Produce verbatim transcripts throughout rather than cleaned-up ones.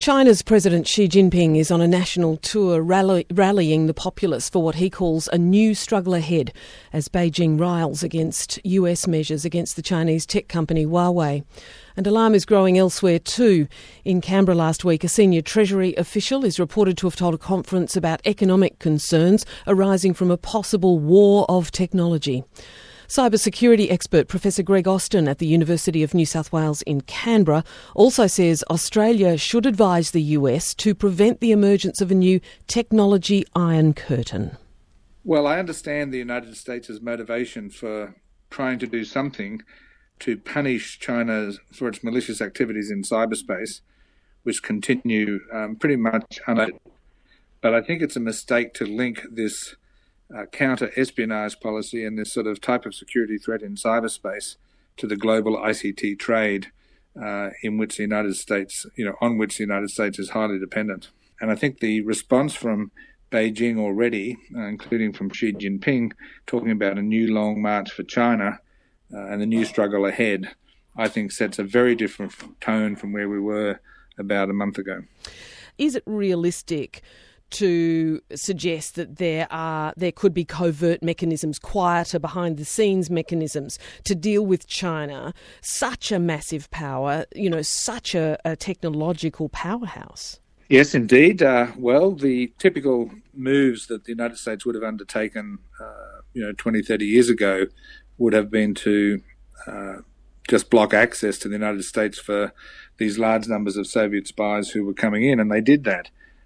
China's President Xi Jinping is on a national tour rally, rallying the populace for what he calls a new struggle ahead as Beijing riles against U S measures against the Chinese tech company Huawei. And alarm is growing elsewhere too. In Canberra last week, a senior Treasury official is reported to have told a conference about economic concerns arising from a possible war of technology. Cybersecurity expert Professor Greg Austin at the University of New South Wales in Canberra also says Australia should advise the U S to prevent the emergence of a new technology iron curtain. Well, I understand the United States' motivation for trying to do something to punish China for its malicious activities in cyberspace, which continue um, pretty much unabated. But I think it's a mistake to link this Uh, counter-espionage policy and this sort of type of security threat in cyberspace to the global I C T trade uh, in which the United States, you know, on which the United States is highly dependent. And I think the response from Beijing already, uh, including from Xi Jinping, talking about a new long march for China uh, and the new struggle ahead, I think sets a very different tone from where we were about a month ago. Is it realistic to suggest that there are there could be covert mechanisms, quieter behind the scenes mechanisms to deal with China, such a massive power, you know, such a, a technological powerhouse? Yes, indeed. Uh, well, the typical moves that the United States would have undertaken, uh, you know, twenty, thirty years ago would have been to uh, just block access to the United States for these large numbers of Soviet spies who were coming in, and they did that.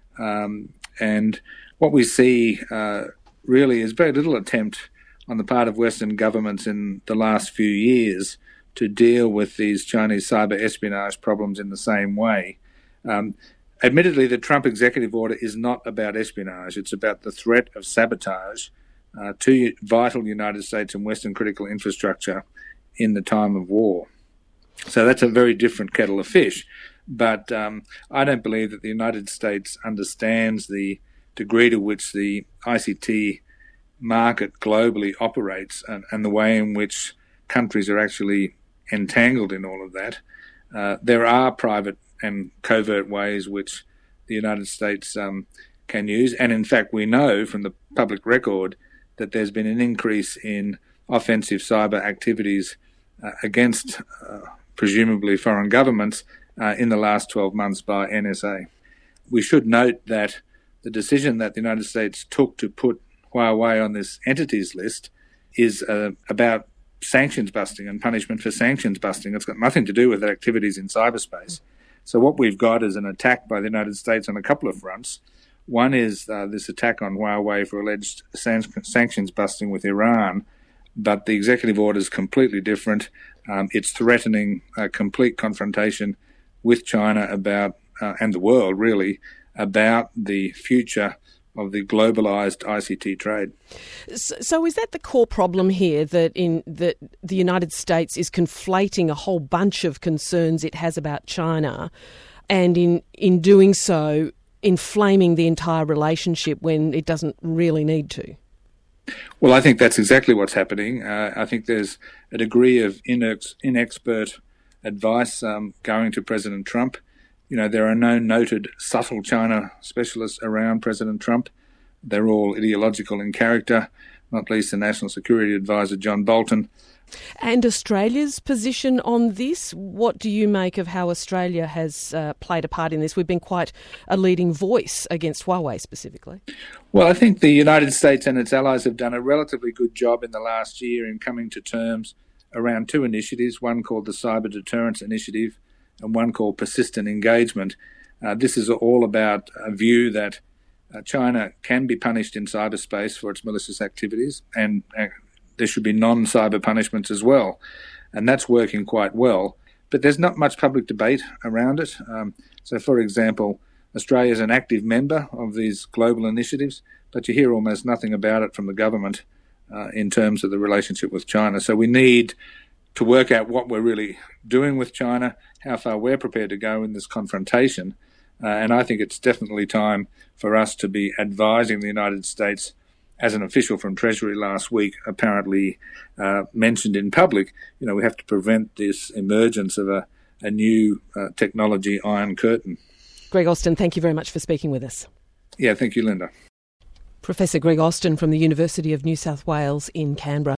Um, And what we see uh, really is very little attempt on the part of Western governments in the last few years to deal with these Chinese cyber espionage problems in the same way. Um, admittedly, the Trump executive order is not about espionage. It's about the threat of sabotage uh, to vital United States and Western critical infrastructure in the time of war. So that's a very different kettle of fish. But um, I don't believe that the United States understands the degree to which the I C T market globally operates and, and the way in which countries are actually entangled in all of that. Uh, there are private and covert ways which the United States um, can use. And in fact, we know from the public record that there's been an increase in offensive cyber activities uh, against uh, presumably foreign governments Uh, in the last twelve months by N S A. We should note that the decision that the United States took to put Huawei on this entities list is uh, about sanctions busting and punishment for sanctions busting. It's got nothing to do with activities in cyberspace. So what we've got is an attack by the United States on a couple of fronts. One is uh, this attack on Huawei for alleged san- sanctions busting with Iran, but the executive order is completely different. Um, it's threatening a complete confrontation with China about, uh, and the world really, about the future of the globalised I C T trade. So, so is that the core problem here, that in that the United States is conflating a whole bunch of concerns it has about China, and in, in doing so, inflaming the entire relationship when it doesn't really need to? Well, I think that's exactly what's happening. Uh, I think there's a degree of inex- inexpert advice um, going to President Trump. You know, there are no noted subtle China specialists around President Trump. They're all ideological in character, not least the National Security Advisor, John Bolton. And Australia's position on this? What do you make of how Australia has uh, played a part in this? We've been quite a leading voice against Huawei specifically. Well, I think the United States and its allies have done a relatively good job in the last year in coming to terms around two initiatives, one called the Cyber Deterrence Initiative and one called Persistent Engagement. Uh, this is all about a view that uh, China can be punished in cyberspace for its malicious activities, and uh, there should be non-cyber punishments as well. And that's working quite well. But there's not much public debate around it. Um, so, for example, Australia is an active member of these global initiatives, but you hear almost nothing about it from the government Uh, in terms of the relationship with China. So we need to work out what we're really doing with China, how far we're prepared to go in this confrontation. Uh, and I think it's definitely time for us to be advising the United States, as an official from Treasury last week apparently uh, mentioned in public, you know, we have to prevent this emergence of a, a new uh, technology iron curtain. Greg Austin, thank you very much for speaking with us. Yeah, thank you, Linda. Professor Greg Austin from the University of New South Wales in Canberra.